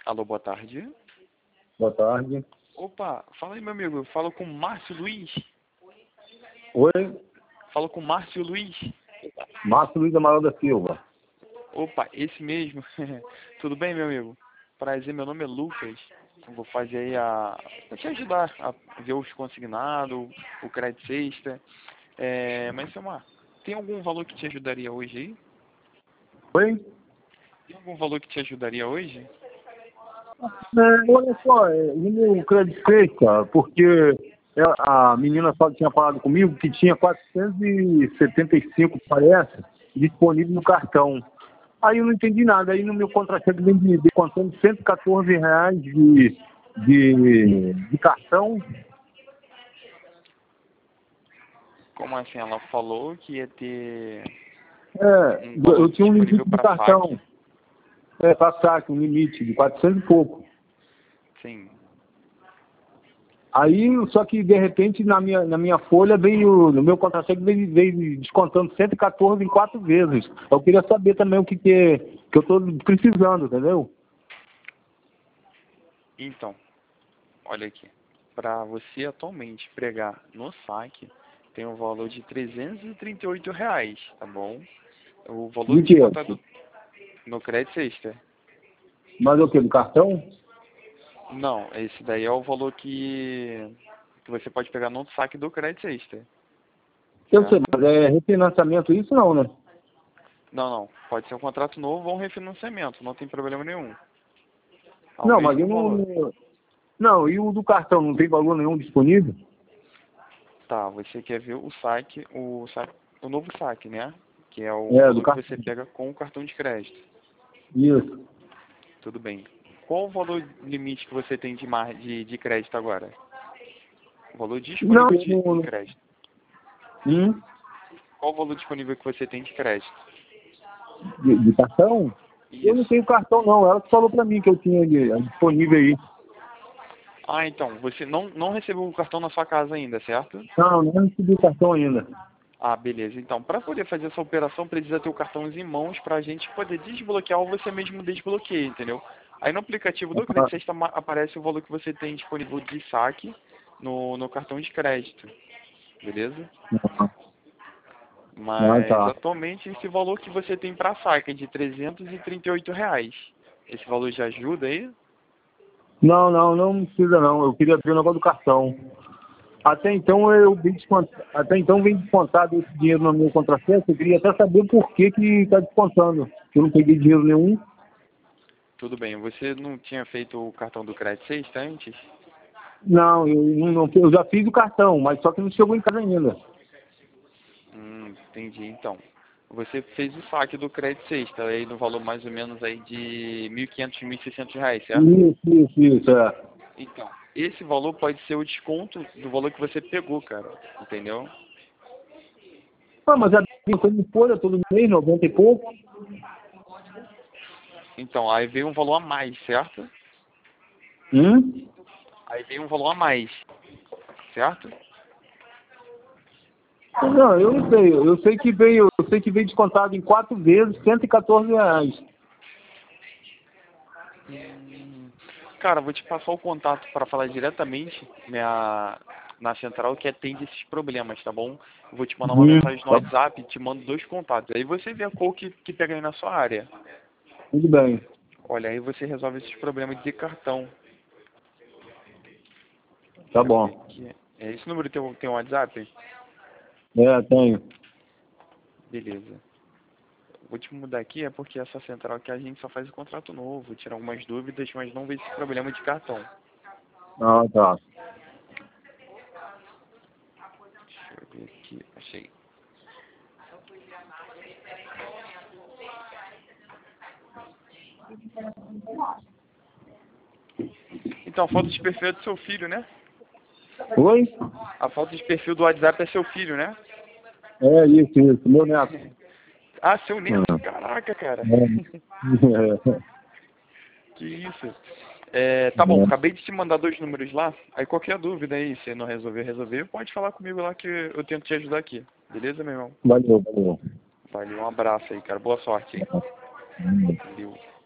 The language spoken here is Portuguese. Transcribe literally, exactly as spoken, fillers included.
Alô, boa tarde. Boa tarde. Opa, fala aí, meu amigo. Eu falo com Márcio Luiz. Oi, Falo com Márcio Luiz. Márcio Luiz Amaral da Silva. Opa, esse mesmo. Tudo bem, meu amigo? Prazer, meu nome é Lucas. Eu vou fazer aí a... Vou te ajudar a ver os consignados, o crédito sexta. É... Mas, Silmar, tem algum valor que te ajudaria hoje aí? Oi? Tem algum valor que te ajudaria hoje? É, olha só, é, no crédito sexta, porque é, a menina só tinha falado comigo que tinha quatrocentos e setenta e cinco, parece, disponível no cartão. Aí eu não entendi nada. Aí no meu contra-cheque vem de, de contando cento e quatorze reais de, de, de cartão. Como assim? Ela falou que ia ter É, um eu valor eu tinha um disponível limite de para saque? cartão. É, para saque, um limite de quatrocentos e pouco. Sim. Aí, só que de repente na minha, na minha folha veio, no meu contra-cheque veio, veio descontando cento e quatorze em quatro vezes. Eu queria saber também o que, que, é- que eu estou precisando, entendeu? Então, olha aqui. Para você atualmente pregar no saque, tem um valor de trezentos e trinta e oito reais, tá bom? O valor De quê? descontado no crédito sexta. Mas é o quê? Do cartão? Não, esse daí é o valor que, que você pode pegar no saque do crédito sexta, Eu sei, certo? mas é refinanciamento isso não, né? Não, não. Pode ser um contrato novo ou um refinanciamento, não tem problema nenhum. É o Não, mas eu mesmo valor. não... Não, e o do cartão não tem valor nenhum disponível? Tá, você quer ver o saque, o saque, o novo saque, né? Que é o É, do valor que cartão. você pega com o cartão de crédito. Isso. Tudo bem. Qual o valor limite que você tem de, mar... de, de crédito agora? O valor Não, disponível eu de, em não... crédito. Hum? Qual o valor disponível que você tem de crédito? De, de cartão? Eu não Isso. tenho cartão não, ela que falou pra mim que eu tinha de- disponível aí. Ah, então, você não, não recebeu o cartão na sua casa ainda, certo? Não, não recebi cartão ainda. Ah, beleza. Então, para poder fazer essa operação, precisa ter o cartão em mãos para a gente poder desbloquear ou você mesmo desbloqueia, entendeu? Aí no aplicativo do Ah, Crédito Sexta ma- aparece o valor que você tem disponível de saque no, no cartão de crédito, beleza? ah, Mas tá. atualmente esse valor que você tem para saque é de trezentos e trinta e oito reais. Esse valor já ajuda aí? Não, não, não precisa não. Eu queria ver o negócio do cartão. Até então eu vim descontado, até então vem descontado esse dinheiro no meu contra-cheque. Eu queria até saber por que que está descontando. Que eu não peguei dinheiro nenhum. Tudo bem. Você não tinha feito o cartão do Crédito Sexta antes? Não, eu não, não- eu já fiz o cartão, mas só que não chegou em casa ainda. Hum, entendi. Então, você fez o saque do crédito sexta, aí no valor mais ou menos aí de mil e quinhentos, mil e seiscentos reais, certo? Isso, isso, isso, é. Então, esse valor pode ser o desconto do valor que você pegou, cara, entendeu? Ah, mas a minha me folha todo mês, noventa e pouco. Então, aí veio um valor a mais, certo? Hum? Aí veio um valor a mais, certo? Não, eu não sei. Eu sei que veio, eu sei que veio descontado em quatro vezes, cento e quatorze reais. Hum, cara, vou te passar o contato para falar diretamente minha, na central que atende esses problemas, tá bom? Vou te mandar uma Hum, mensagem no tá, WhatsApp, te mando dois contatos. Aí você vê a cor que, que pega aí na sua área. tudo bem. Olha, aí você resolve esses problemas de cartão. Tá Deixa eu ver bom. aqui. É, esse número tem, um- tem um WhatsApp? É, tenho. Beleza. Vou te mudar aqui, é porque essa central aqui a gente só faz o contrato novo, tira algumas dúvidas, mas não vê esse problema de cartão. Ah, tá. Deixa eu ver aqui, achei. Então, a foto de perfil é do seu filho, né? Oi? A foto de perfil do WhatsApp é seu filho, né? É, isso, isso. Meu neto. Ah, seu neto, Ah, caraca, cara. é. Que isso. É, tá bom, acabei de te mandar dois números lá. Aí qualquer dúvida aí, se não resolver, resolver, pode falar comigo lá que eu tento te ajudar aqui. Beleza, meu irmão? Valeu, valeu. Valeu, um abraço aí, cara. Boa sorte aí. Valeu.